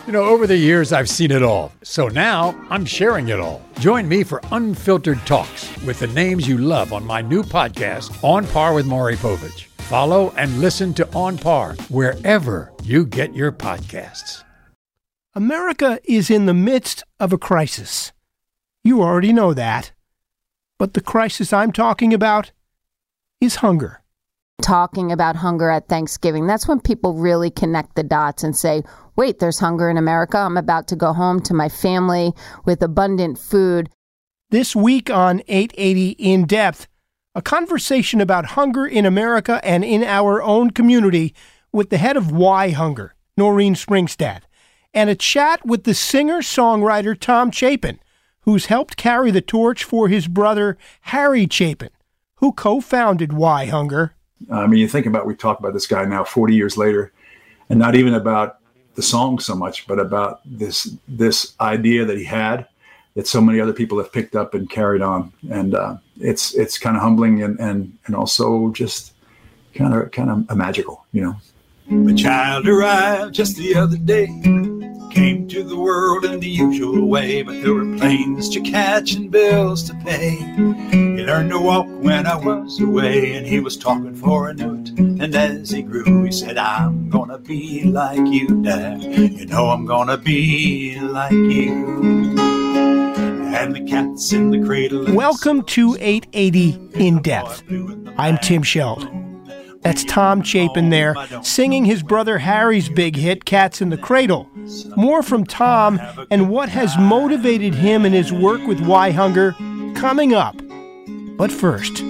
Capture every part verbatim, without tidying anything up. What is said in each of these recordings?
You know, over the years, I've seen it all. So now I'm sharing it all. Join me for Unfiltered Talks with the names you love on my new podcast, On Par with Maury Povich. Follow and listen to On Par wherever you get your podcasts. America is in the midst of a crisis. You already know that. But the crisis I'm talking about is hunger. Talking about hunger at Thanksgiving, that's when people really connect the dots and say, wait, there's hunger in America. I'm about to go home to my family with abundant food. This week on eight eighty In Depth, a conversation about hunger in America and in our own community with the head of Why Hunger, Noreen Springstad, and a chat with the singer-songwriter Tom Chapin, who's helped carry the torch for his brother Harry Chapin, who co-founded Why Hunger. I mean, you think about, we talk about this guy now forty years later, and not even about the song so much, but about this this idea that he had that so many other people have picked up and carried on. And uh, it's it's kind of humbling and, and, and also just kind of kind of magical, you know. The child arrived just the other day, came to the world in the usual way, but there were planes to catch and bills to pay. He learned to walk when I was away, and he was talking for a note. And as he grew, he said, I'm gonna be like you, Dad. You know I'm gonna be like you. And the cat's in the cradle. Welcome to eight eighty In Depth. I'm Tim Scheld. That's Tom Chapin there, singing his brother Harry's big hit, Cats in the Cradle. More from Tom and what has motivated him in his work with Why Hunger coming up. But first,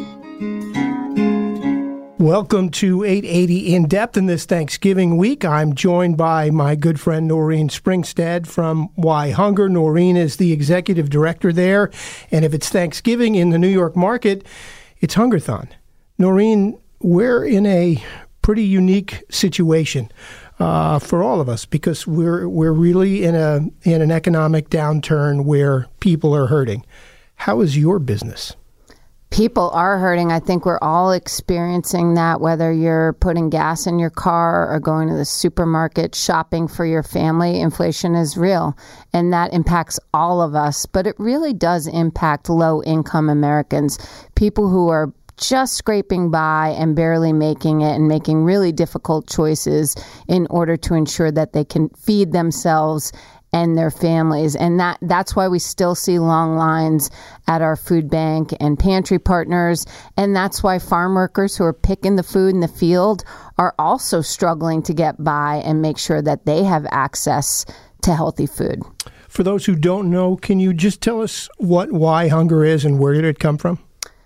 welcome to eight eighty In Depth in this Thanksgiving week. I'm joined by my good friend Noreen Springstad from Why Hunger. Noreen is the executive director there, and if it's Thanksgiving in the New York market, it's Hungerthon. Noreen, we're in a pretty unique situation uh, for all of us because we're we're really in a in an economic downturn where people are hurting. How is your business? People are hurting. I think we're all experiencing that, whether you're putting gas in your car or going to the supermarket, shopping for your family. Inflation is real, and that impacts all of us. But it really does impact low-income Americans, people who are just scraping by and barely making it and making really difficult choices in order to ensure that they can feed themselves and their families. And that that's why we still see long lines at our food bank and pantry partners. And that's why farm workers who are picking the food in the field are also struggling to get by and make sure that they have access to healthy food. For those who don't know, can you just tell us what Why Hunger is and where did it come from?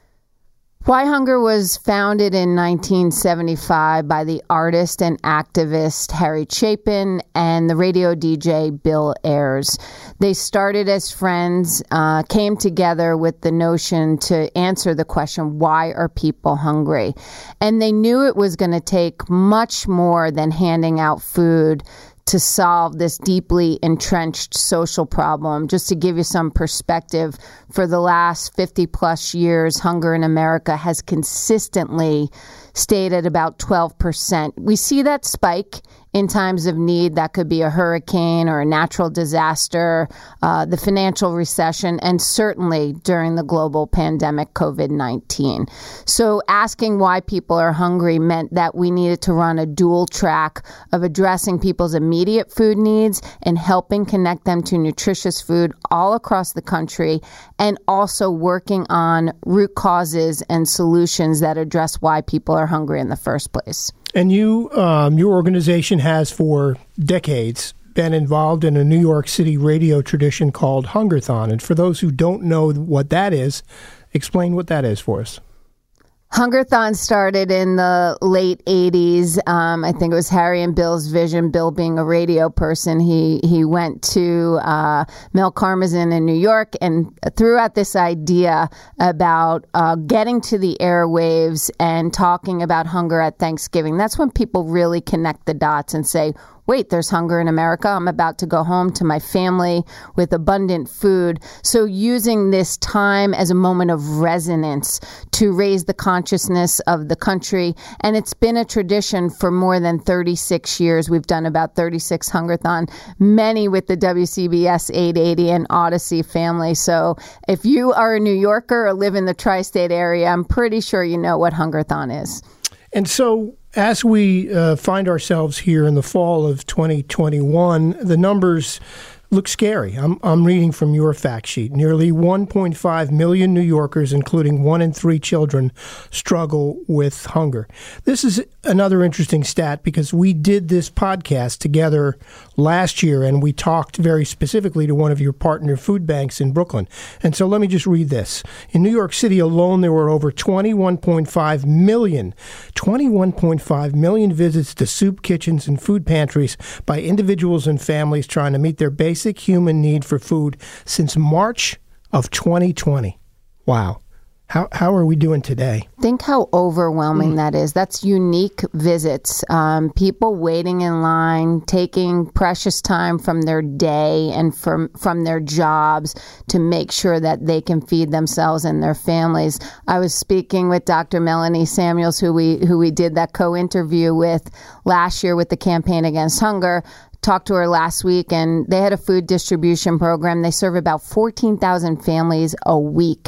Why Hunger was founded in nineteen seventy-five by the artist and activist Harry Chapin and the radio D J Bill Ayers. They started as friends, uh, came together with the notion to answer the question, why are people hungry? And they knew it was going to take much more than handing out food to solve this deeply entrenched social problem. Just to give you some perspective, for the last fifty plus years, hunger in America has consistently stayed at about twelve percent. We see that spike in times of need. That could be a hurricane or a natural disaster, uh, the financial recession, and certainly during the global pandemic, COVID nineteen. So asking why people are hungry meant that we needed to run a dual track of addressing people's immediate food needs and helping connect them to nutritious food all across the country, and also working on root causes and solutions that address why people are hungry in the first place. And you, um, your organization has for decades been involved in a New York City radio tradition called Hungerthon. And for those who don't know what that is, explain what that is for us. Hungerthon started in the late eighties. Um, I think it was Harry and Bill's vision. Bill being a radio person, he he went to uh, Mel Karmazin in New York and threw out this idea about uh, getting to the airwaves and talking about hunger at Thanksgiving. That's when people really connect the dots and say, wait, there's hunger in America. I'm about to go home to my family with abundant food. So using this time as a moment of resonance to raise the consciousness of the country. And it's been a tradition for more than thirty-six years. We've done about thirty-six Hungerthon, many with the W C B S eight eighty and Odyssey family. So if you are a New Yorker or live in the tri-state area, I'm pretty sure you know what Hungerthon is. And so as we uh, find ourselves here in the fall of twenty twenty-one, the numbers look scary. I'm, I'm reading from your fact sheet. Nearly one point five million New Yorkers, including one in three children, struggle with hunger. This is another interesting stat because we did this podcast together last year, and we talked very specifically to one of your partner food banks in Brooklyn. And so let me just read this. In New York City alone, there were over twenty-one point five million, twenty-one point five million visits to soup kitchens and food pantries by individuals and families trying to meet their basic human need for food since March of twenty twenty. Wow. How how are we doing today? Think how overwhelming mm. that is. That's unique visits. Um, people waiting in line, taking precious time from their day and from, from their jobs to make sure that they can feed themselves and their families. I was speaking with Doctor Melanie Samuels, who we who we did that co-interview with last year with the Campaign Against Hunger. Talked to her last week, and they had a food distribution program. They serve about fourteen thousand families a week.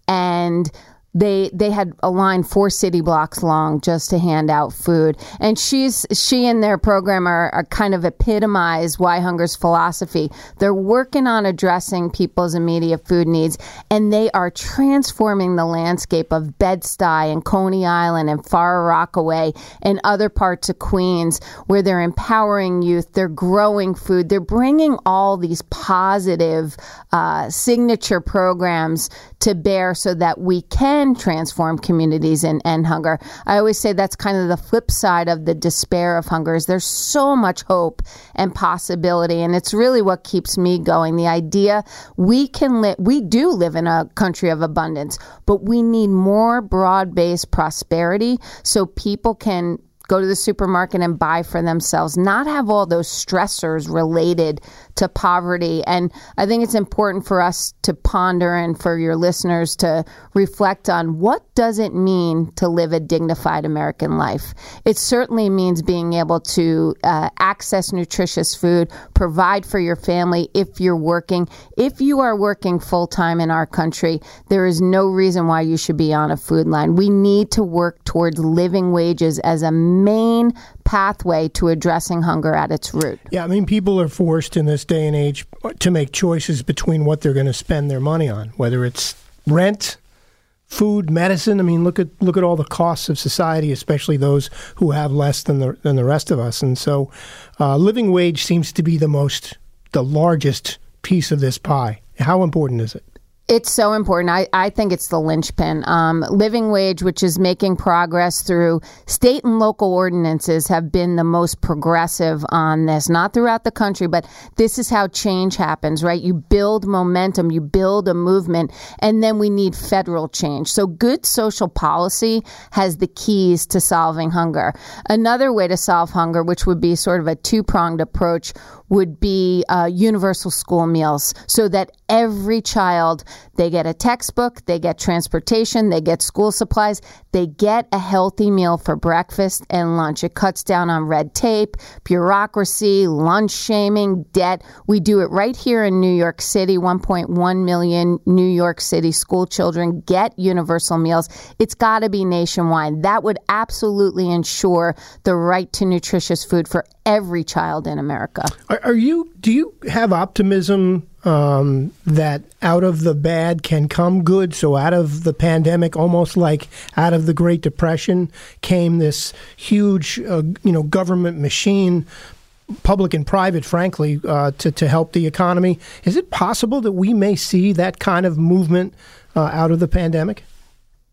And they they had a line four city blocks long just to hand out food. And she's she and their program are, are kind of epitomize Why Hunger's philosophy. They're working on addressing people's immediate food needs, and they are transforming the landscape of Bed-Stuy and Coney Island and Far Rockaway and other parts of Queens, where they're empowering youth, they're growing food, they're bringing all these positive uh, signature programs to bear so that we can transform communities and end hunger. I always say that's kind of the flip side of the despair of hunger. Is there's so much hope and possibility, and it's really what keeps me going. The idea we can live, we do live in a country of abundance, but we need more broad-based prosperity so people can go to the supermarket and buy for themselves, not have all those stressors related to poverty. And I think it's important for us to ponder and for your listeners to reflect on what does it mean to live a dignified American life. It certainly means being able to uh, access nutritious food, provide for your family if you're working. If you are working full-time in our country, there is no reason why you should be on a food line. We need to work towards living wages as a main pathway to addressing hunger at its root. Yeah, I mean, people are forced in this day and age to make choices between what they're going to spend their money on, whether it's rent, food, medicine. I mean, look at look at all the costs of society, especially those who have less than the than the rest of us. And so, uh, living wage seems to be the most, the largest piece of this pie. How important is it? It's so important. I, I think it's the linchpin. Um, living wage, which is making progress through state and local ordinances, have been the most progressive on this. Not throughout the country, but this is how change happens, right? You build momentum, you build a movement, and then we need federal change. So good social policy has the keys to solving hunger. Another way to solve hunger, which would be sort of a two-pronged approach, would be uh, universal school meals, so that every child, they get a textbook, they get transportation, they get school supplies, they get a healthy meal for breakfast and lunch. It cuts down on red tape, bureaucracy, lunch shaming, debt. We do it right here in New York City. one point one million New York City school children get universal meals. It's got to be nationwide. That would absolutely ensure the right to nutritious food for every child in America. Are, are you? Do you have optimism um, that out of the bad can come good? So out of the pandemic, almost like out of the Great Depression, came this huge, uh, you know, government machine, public and private, frankly, uh, to to help the economy. Is it possible that we may see that kind of movement uh, out of the pandemic?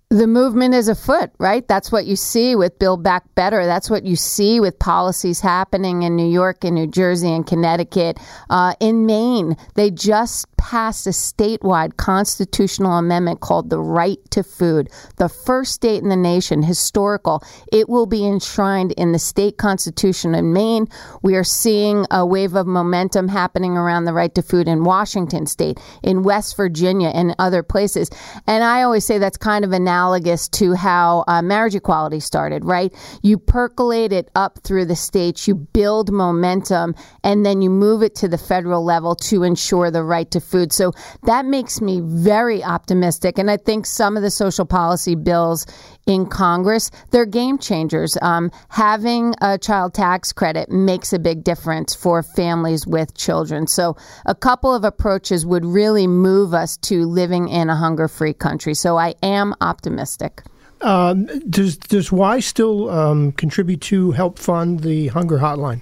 The movement is afoot, right? That's what you see with Build Back Better. That's what you see with policies happening in New York and New Jersey and Connecticut. Uh, in Maine, they just passed a statewide constitutional amendment called the Right to Food, the first state in the nation, historical. It will be enshrined in the state constitution in Maine. We are seeing a wave of momentum happening around the right to food in Washington state, in West Virginia, and other places. And I always say that's kind of analogous to how uh, marriage equality started, right? You percolate it up through the states, you build momentum, and then you move it to the federal level to ensure the right to food. So that makes me very optimistic. And I think some of the social policy bills in Congress, they're game changers. Um, having a child tax credit makes a big difference for families with children. So a couple of approaches would really move us to living in a hunger-free country. So I am optimistic. Um, does does Y still um, contribute to help fund the Hunger Hotline?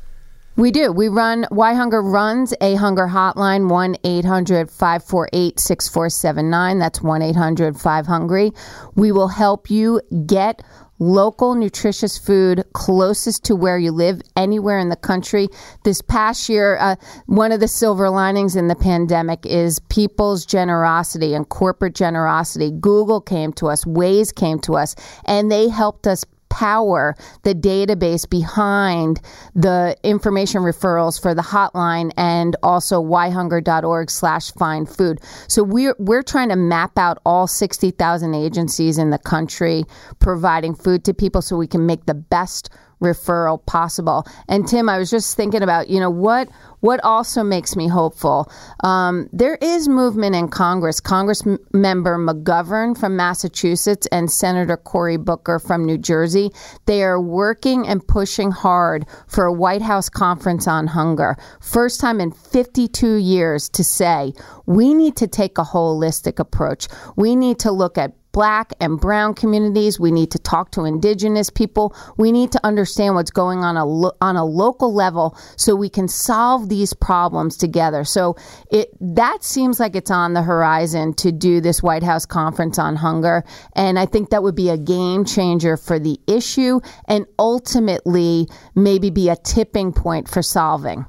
We do. We run, Y Hunger runs a hunger hotline, one eight hundred five four eight six four seven nine. That's one eight hundred five hungry. We will help you get local nutritious food closest to where you live, anywhere in the country. This past year, uh, one of the silver linings in the pandemic is people's generosity and corporate generosity. Google came to us, Waze came to us, and they helped us power the database behind the information referrals for the hotline and also yhunger.org slash find food. So we're, we're trying to map out all sixty thousand agencies in the country providing food to people so we can make the best referral possible. And Tim, I was just thinking about, you know, what what also makes me hopeful. Um, there is movement in Congress. Congress m- member McGovern from Massachusetts and Senator Cory Booker from New Jersey. They are working and pushing hard for a White House conference on hunger. First time in fifty-two years to say, we need to take a holistic approach. We need to look at Black and brown communities. We need to talk to indigenous people. We need to understand what's going on a lo- on a local level so we can solve these problems together. So it that seems like it's on the horizon to do this White House conference on hunger. And I think that would be a game changer for the issue and ultimately maybe be a tipping point for solving.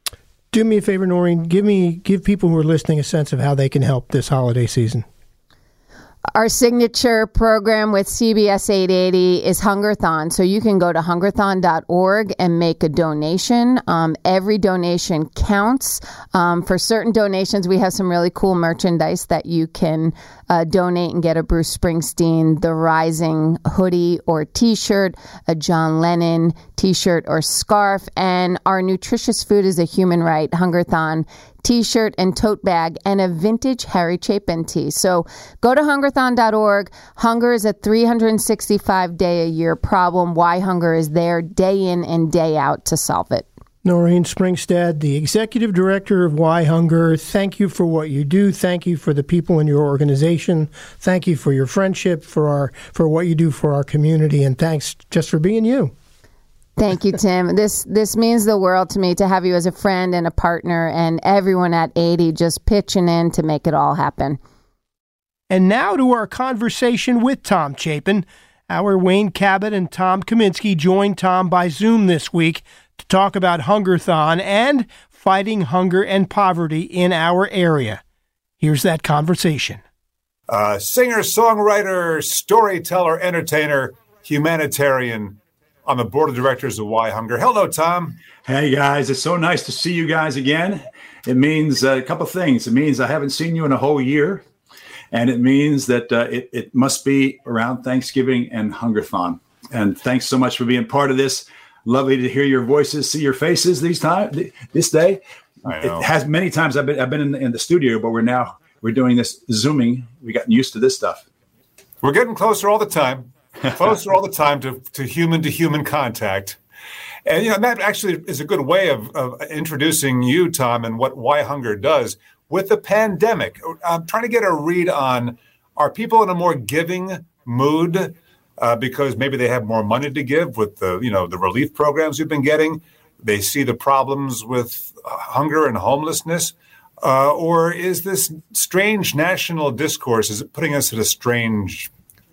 Do me a favor, Noreen. Give me give people who are listening a sense of how they can help this holiday season. Our signature program with C B S eight eighty is Hungerthon. So you can go to hungerthon dot org and make a donation. Um, every donation counts. Um, for certain donations, we have some really cool merchandise that you can uh, donate and get a Bruce Springsteen The Rising hoodie or T-shirt, a John Lennon T-shirt or scarf. And our nutritious food is a human right, Hungerthon T-shirt and tote bag, and a vintage Harry Chapin tee. So go to hungerthon dot org. Hunger is a three hundred sixty-five day a year problem. Y Hunger is there day in and day out to solve it. Noreen Springstead, the Executive Director of Y Hunger, thank you for what you do. Thank you for the people in your organization. Thank you for your friendship, for our for what you do for our community, and thanks just for being you. Thank you, Tim. This this means the world to me to have you as a friend and a partner, and everyone at eighty just pitching in to make it all happen. And now to our conversation with Tom Chapin. Our Wayne Cabot and Tom Kaminsky joined Tom by Zoom this week to talk about Hungerthon and fighting hunger and poverty in our area. Here's that conversation. Uh, singer, songwriter, storyteller, entertainer, humanitarian, on the board of directors of Y Hunger. Hello, Tom. Hey, guys. It's so nice to see you guys again. It means uh, a couple things. It means I haven't seen you in a whole year. And it means that uh, it, it must be around Thanksgiving and Hungerthon. And thanks so much for being part of this. Lovely to hear your voices, see your faces these time, this day. I know. It has many times I've been, I've been in, in the studio, but we're now, we're doing this Zooming. We've gotten used to this stuff. We're getting closer all the time. Closer all the time to, to human-to-human contact. And, you know, that actually is a good way of, of introducing you, Tom, and what Y Hunger does. With the pandemic, I'm trying to get a read on, are people in a more giving mood uh, because maybe they have more money to give with the, you know, the relief programs we've been getting? They see the problems with hunger and homelessness? Uh, or is this strange national discourse, is it putting us at a strange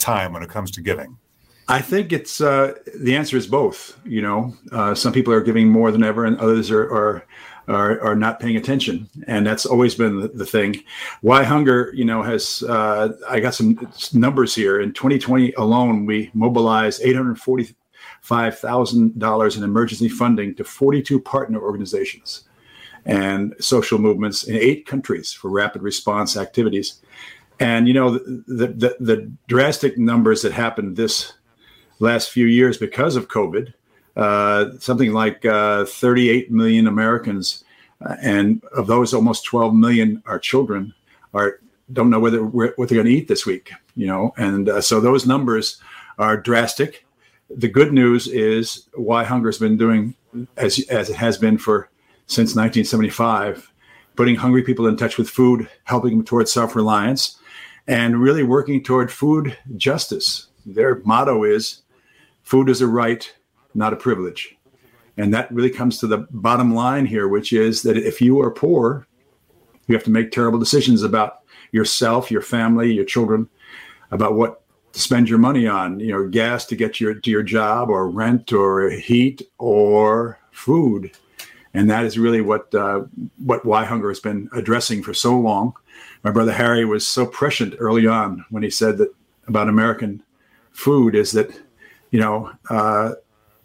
time when it comes to giving? I think it's uh, the answer is both. You know, uh, some people are giving more than ever, and others are are are, are not paying attention, and that's always been the, the thing. Why Hunger, you know, has uh, I got some numbers here. In twenty twenty alone, we mobilized eight hundred forty-five thousand dollars in emergency funding to forty-two partner organizations and social movements in eight countries for rapid response activities. And you know, the the, the, the drastic numbers that happened this last few years because of COVID, uh, something like uh, thirty-eight million Americans, uh, and of those, almost twelve million are children, are don't know whether what they're going to eat this week. You know, and uh, so those numbers are drastic. The good news is Why Hunger has been doing as as it has been for since nineteen seventy-five, putting hungry people in touch with food, helping them towards self-reliance, and really working toward food justice. Their motto is, food is a right, not a privilege. And that really comes to the bottom line here, which is that if you are poor, you have to make terrible decisions about yourself, your family, your children, about what to spend your money on, you know, gas to get your to your job, or rent, or heat, or food. And that is really what uh, what Why Hunger has been addressing for so long. My brother Harry was so prescient early on when he said that about American food is that, you know, uh,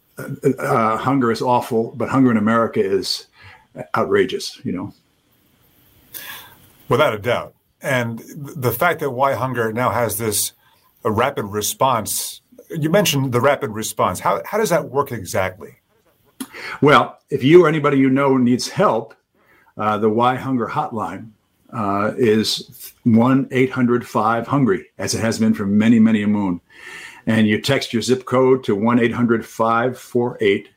uh, hunger is awful, but hunger in America is outrageous, you know. Without a doubt. And the fact that Why Hunger now has this a rapid response, you mentioned the rapid response. How, how does that work exactly? Well, if you or anybody you know needs help, uh, the Why Hunger hotline uh, is one eight hundred five hungry, as it has been for many, many a moon. And you text your zip code to one eight hundred five four eight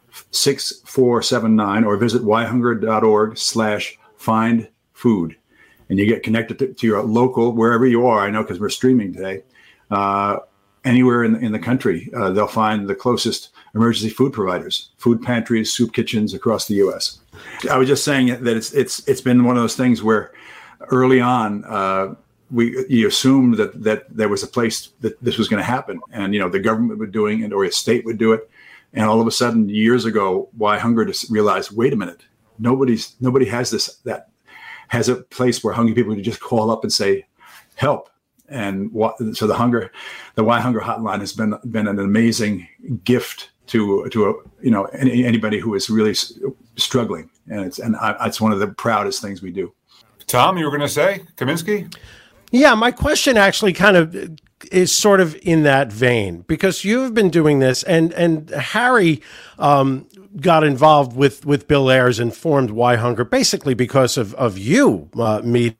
six four seven nine, or visit whyhunger.org slash find food. And you get connected to, to your local, wherever you are. I know because we're streaming today. Uh, anywhere in, in the country, uh, they'll find the closest emergency food providers, food pantries, soup kitchens across the U S. I was just saying that it's it's it's been one of those things where early on, uh, we you assumed that that there was a place that this was going to happen, and you know the government would doing it, or a state would do it, and all of a sudden, years ago, Why Hunger just realized, wait a minute, nobody's nobody has this that has a place where hungry people can just call up and say, help. And what, so the hunger, the Why Hunger hotline has been been an amazing gift to to a, you know any, anybody who is really struggling, and it's and I, it's one of the proudest things we do. Tom, you were going to say Kaminsky? Yeah, my question actually kind of is sort of in that vein, because you've been doing this, and and Harry um, got involved with with Bill Ayers and formed Why Hunger basically because of of you uh, meeting.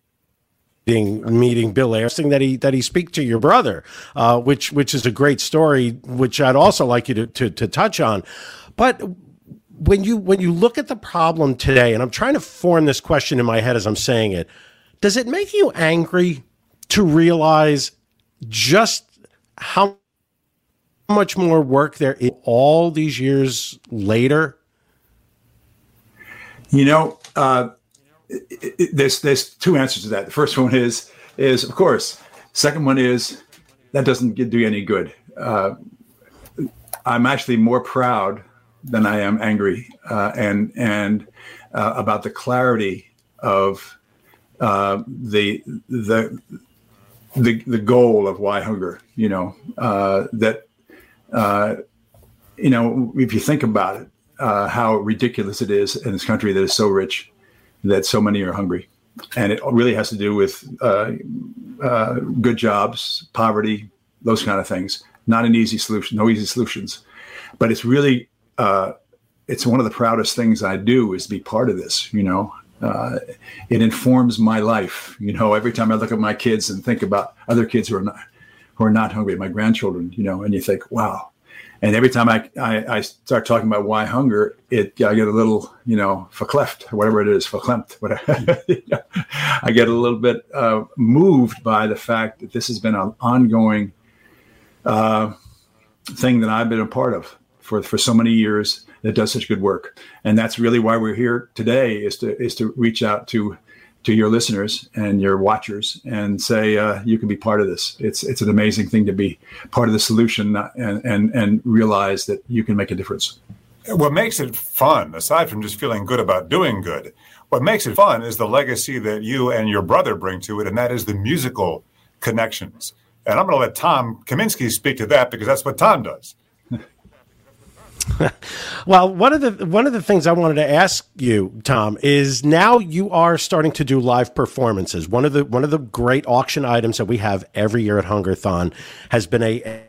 meeting Bill Ayers, that he that he speak to your brother, uh, which which is a great story, which I'd also like you to, to to touch on. But when you when you look at the problem today, and I'm trying to form this question in my head as I'm saying it, does it make you angry to realize just how much more work there is all these years later? You know, uh, It, it, there's there's two answers to that. The first one is is of course. Second one is that doesn't get, do you any good. Uh, I'm actually more proud than I am angry, uh, and and uh, about the clarity of uh, the the the the goal of Why Hunger. You know uh, that uh, you know if you think about it, uh, how ridiculous it is in this country that is so rich, that so many are hungry. And it really has to do with uh, uh, good jobs, poverty, those kind of things. Not an easy solution, no easy solutions. But it's really, uh, it's one of the proudest things I do is be part of this, you know. Uh, it informs my life. You know, every time I look at my kids and think about other kids who are not, who are not hungry, my grandchildren, you know, and you think, wow. And every time I, I, I start talking about Why Hunger, it I get a little, you know, verklempt, whatever it is, verklempt, whatever. I get a little bit uh, moved by the fact that this has been an ongoing uh, thing that I've been a part of for, for so many years that does such good work. And that's really why we're here today, is to is to reach out to to your listeners and your watchers and say, uh, you can be part of this. It's it's an amazing thing to be part of the solution and, and, and realize that you can make a difference. What makes it fun, aside from just feeling good about doing good, what makes it fun is the legacy that you and your brother bring to it, and that is the musical connections. And I'm going to let Tom Kaminsky speak to that because that's what Tom does. Well, one of the one of the things I wanted to ask you, Tom, is now you are starting to do live performances. One of the one of the great auction items that we have every year at Hungerthon has been a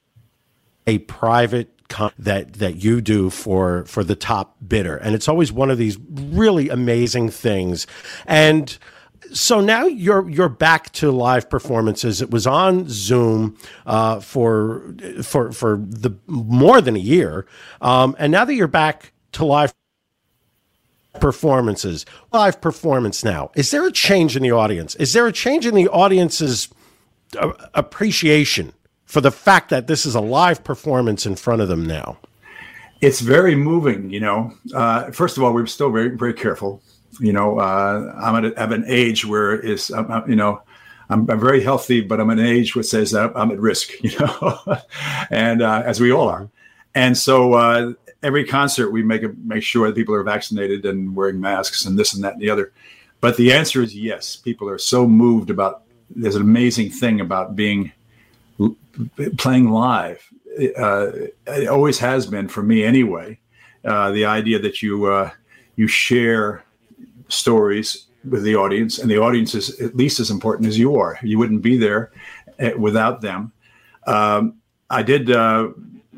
a private con- that that you do for for the top bidder, and it's always one of these really amazing things. And so now you're you're back to live performances. It was on Zoom uh, for for for the more than a year, um, and now that you're back to live performances, live performance now, is there a change in the audience? Is there a change in the audience's uh, appreciation for the fact that this is a live performance in front of them now? It's very moving. You know, uh, first of all, we're still very very careful. You know, uh, I'm at, a, at an age where it's, um, you know, I'm, I'm very healthy, but I'm at an age which says I'm, I'm at risk, you know, and uh, as we all are. And so uh, every concert we make a, make sure that people are vaccinated and wearing masks and this and that and the other. But the answer is yes. People are so moved about, there's an amazing thing about being, playing live. Uh, it always has been for me anyway. Uh, the idea that you, uh, you share stories with the audience, and the audience is at least as important as you are. You wouldn't be there without them. Um, I did uh,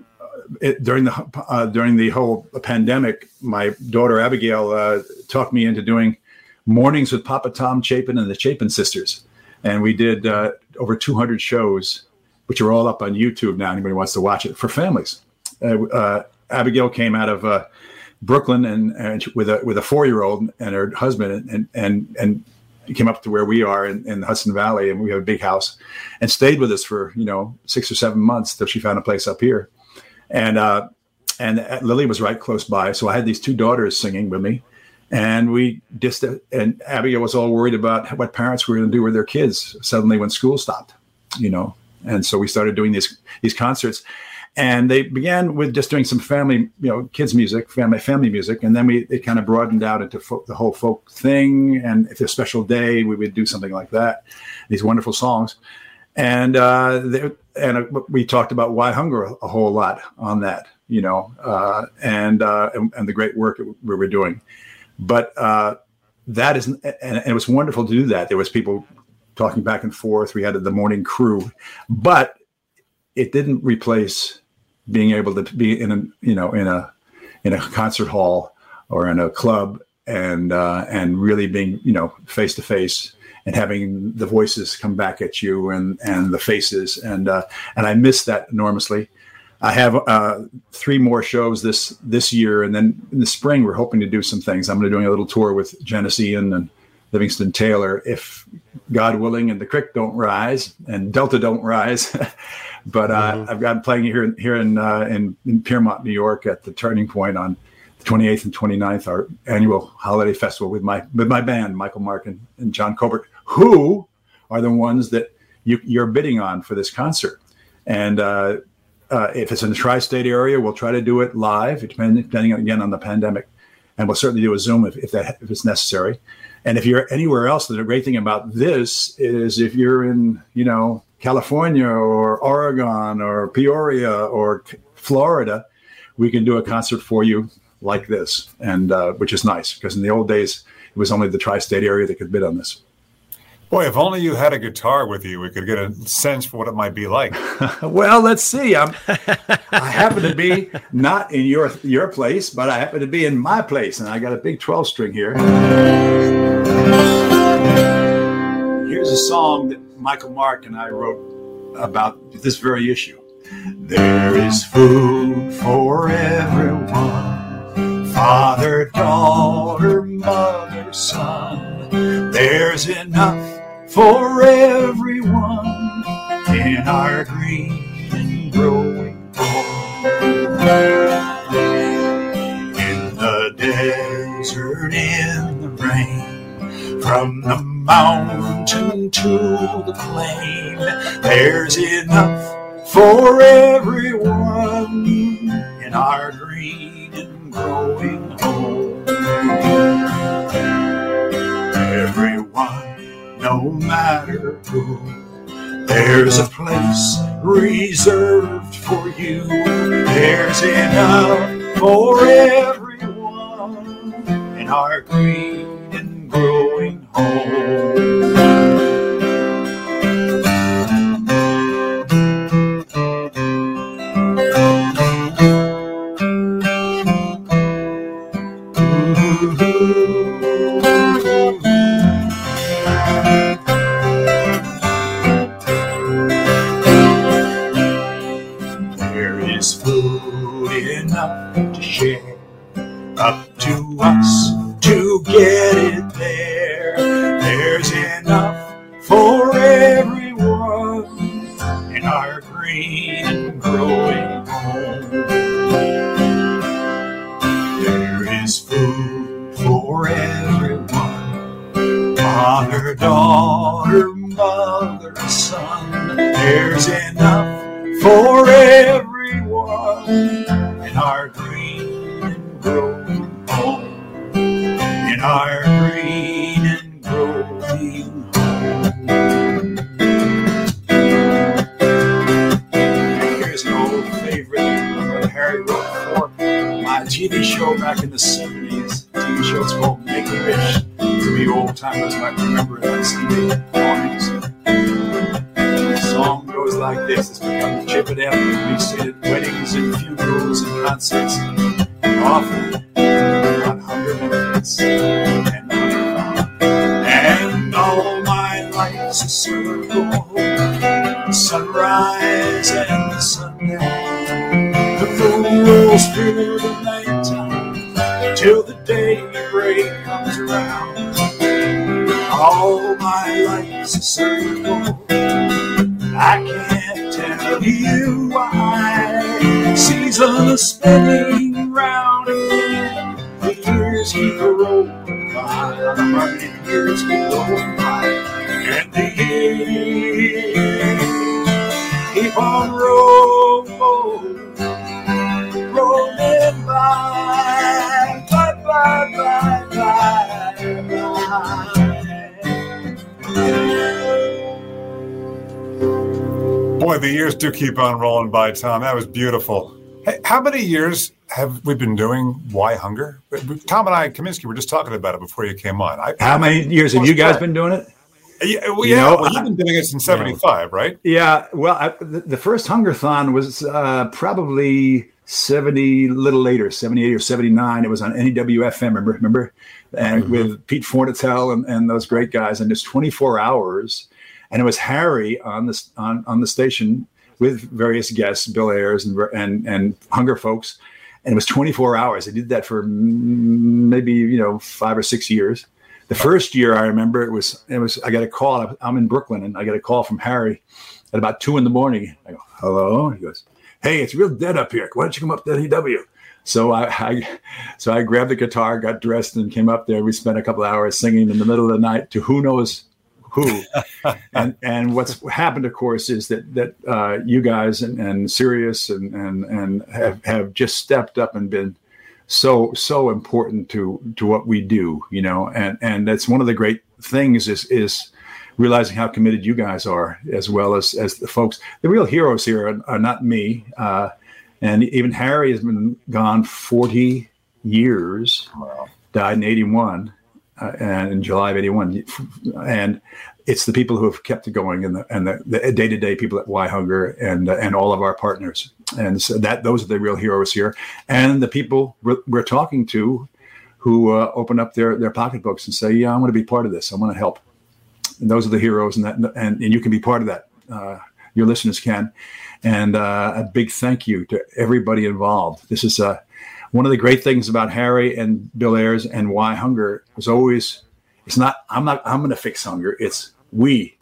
it, during the uh, during the whole pandemic. My daughter Abigail uh, talked me into doing mornings with Papa Tom Chapin and the Chapin Sisters, and we did uh, over two hundred shows, which are all up on YouTube now. Anybody wants to watch it for families. Uh, uh, Abigail came out of uh, Brooklyn and, and with a with a four-year-old and her husband and and and came up to where we are in, in the Hudson Valley, and we have a big house, and stayed with us for you know six or seven months till she found a place up here, and uh, and Lily was right close by, so I had these two daughters singing with me, and we just and Abigail was all worried about what parents were going to do with their kids suddenly when school stopped, you know, and so we started doing these these concerts. And they began with just doing some family, you know, kids music, family family music, and then we it kind of broadened out into folk, the whole folk thing. And if it's a special day, we would do something like that. These wonderful songs, and uh, they, and uh, we talked about Why Hunger a, a whole lot on that, you know, uh, and, uh, and and the great work we were doing. But uh, that is, and, and it was wonderful to do that. There was people talking back and forth. We had the morning crew, but it didn't replace being able to be in a, you know, in a, in a concert hall or in a club and, uh, and really being, you know, face to face and having the voices come back at you and, and the faces. And, uh, and I miss that enormously. I have, uh, three more shows this, this year. And then in the spring, we're hoping to do some things. I'm going to be doing a little tour with Janice Ian and Livingston Taylor, if God willing, and the creek don't rise and Delta don't rise. But uh, mm-hmm. I've got playing here here in, uh, in in Piermont, New York, at the Turning Point on the twenty-eighth and twenty-ninth, our annual holiday festival with my with my band, Michael Mark and, and John Colbert, who are the ones that you, you're bidding on for this concert. And uh, uh, if it's in the tri-state area, we'll try to do it live, depending, depending on, again on the pandemic, and we'll certainly do a Zoom if if, that, if it's necessary. And if you're anywhere else, the great thing about this is if you're in, you know, California or Oregon or Peoria or Florida, we can do a concert for you like this, and uh, which is nice because in the old days, it was only the tri-state area that could bid on this. Boy, if only you had a guitar with you, we could get a sense for what it might be like. Well, let's see. I'm, I happen to be not in your your place, but I happen to be in my place, and I got a big twelve string here. Here's a song that Michael Mark and I wrote about this very issue. There is food for everyone, father, daughter, mother, son. There's enough for everyone in our green and growing corn. In the desert, in the rain, From the mountain to the plain, there's enough for everyone in our green and growing home. Everyone, no matter who, there's a place reserved for you. There's enough for everyone in our green and growing home. There is food enough to share, up to us to get it there. There's enough for everyone in our green and growing home. There is food for everyone, father, daughter, mother, son. There's enough for everyone in our green and growing home. In our green and growing home. Here's an old favorite that Harry wrote for my T V show back in the seventies. The T V show is called Make-A-Wish. Maybe old timers might remember it on Sunday mornings. The song goes like this. It's become the chip and anthem we sing at weddings and funerals and concerts, and often on hunger nights and hunger. And all my life's a circle, the sunrise and the sundown. The moon rolls through the nighttime till the daybreak comes around. All my life's a circle, I can't tell you why. Seasons spinning round again, the years keep rolling by. The hundred years keep rolling by, and the years keep on rolling, rolling by. Bye, bye, bye, bye, bye. Boy, the years do keep on rolling by, Tom. That was beautiful. Hey, how many years have we been doing Why Hunger? Tom and I, Kaminsky, were just talking about it before you came on. I, How many years have you guys been doing it? Yeah, well, You yeah, know, well, you've been doing it since seventy-five, right? Yeah, well, I, the, the first Hungerthon was uh, probably seventy, a little later, seventy-eight or seventy-nine. It was on N E W F M, remember? remember? And mm-hmm. with Pete Fornatale and, and those great guys, and just twenty-four hours. And it was Harry on the on, on the station with various guests, Bill Ayers and and and Hunger folks, and it was twenty-four hours. I did that for maybe you know five or six years. The first year I remember it was it was I got a call. I'm in Brooklyn and I got a call from Harry at about two in the morning. I go, hello. He goes, hey, it's real dead up here. Why don't you come up to N E W? So I, I so I grabbed the guitar, got dressed, and came up there. We spent a couple of hours singing in the middle of the night to who knows who. and and what's happened, of course, is that that uh, you guys and, and Sirius and and and have, have just stepped up and been so so important to to what we do, you know, and and that's one of the great things is is realizing how committed you guys are, as well as as the folks. The real heroes here are, are not me, uh, and even Harry has been gone forty years, wow. Died in eighty-one, uh, and in July of eighty-one, and it's the people who have kept it going, and the and the, the day-to-day people at Why Hunger, and uh, and all of our partners. And so that those are the real heroes here, and the people we're, we're talking to, who uh, open up their, their pocketbooks and say, "Yeah, I want to be part of this. I want to help." And those are the heroes, and that, and, and you can be part of that. Uh, your listeners can, and uh, a big thank you to everybody involved. This is uh, one of the great things about Harry and Bill Ayers and Why Hunger was always. It's not. I'm not. I'm going to fix hunger. It's we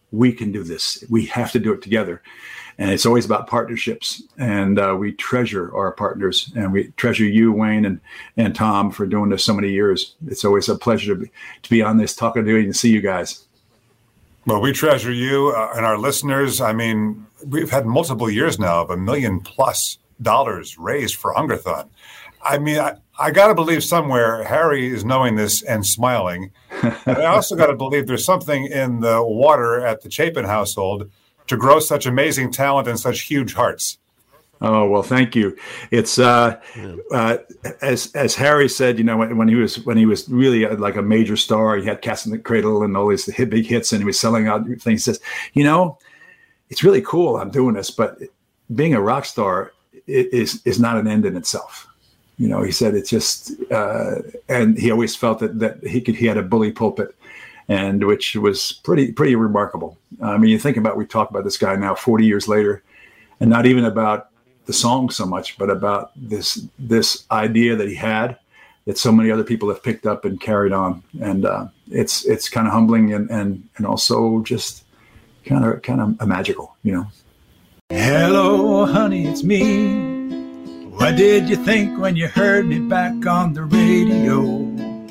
we can do this. We have to do it together. And it's always about partnerships. And uh, we treasure our partners. And we treasure you, Wayne, and, and Tom, for doing this so many years. It's always a pleasure to be, to be on this, talking to you, and see you guys. Well, we treasure you uh, and our listeners. I mean, we've had multiple years now of a million plus dollars raised for Hungerthon. I mean, I, I got to believe somewhere Harry is knowing this and smiling. And I also got to believe there's something in the water at the Chapin household to grow such amazing talent and such huge hearts. Oh, well, thank you. It's uh, yeah. uh, as as Harry said, you know, when, when he was when he was really a, like a major star, he had Cats in the Cradle and all these hit, big hits, and he was selling out things. He says, you know, it's really cool I'm doing this, but being a rock star is is not an end in itself. You know, he said it's just, uh, and he always felt that that he could he had a bully pulpit. And which was pretty pretty remarkable. I mean, you think about, we talk about this guy now forty years later, and not even about the song so much, but about this this idea that he had that so many other people have picked up and carried on. And uh, it's it's kind of humbling and, and and also just kind of kind of magical, you know. Hello, honey, it's me. What did you think when you heard me back on the radio?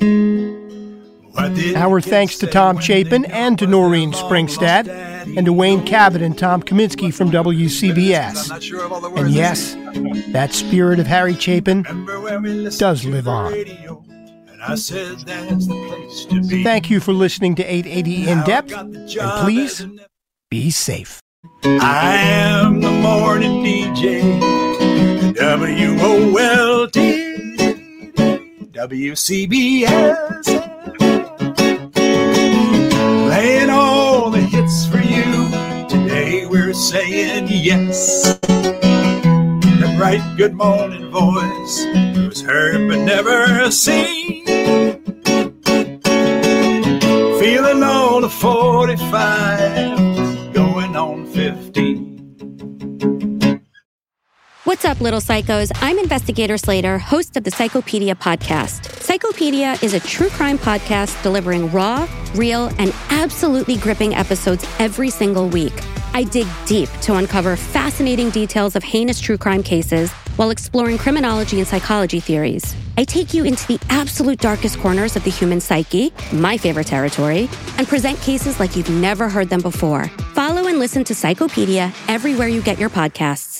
Our thanks to Tom Chapin and to Noreen Springstad, and to Wayne Cabot and Tom Kaminsky from W C B S. And yes, that spirit of Harry Chapin does live on. Thank you for listening to eight eighty In Depth, and please be safe. I am the morning D J, W O L T, W C B S. Playing all the hits for you. Today we're saying yes. That bright good morning voice was heard but never seen. Feeling all the forty-five, going on fifteen. What's up, little psychos? I'm Investigator Slater, host of the Psychopedia podcast. Psychopedia is a true crime podcast delivering raw, real, and absolutely gripping episodes every single week. I dig deep to uncover fascinating details of heinous true crime cases while exploring criminology and psychology theories. I take you into the absolute darkest corners of the human psyche, my favorite territory, and present cases like you've never heard them before. Follow and listen to Psychopedia everywhere you get your podcasts.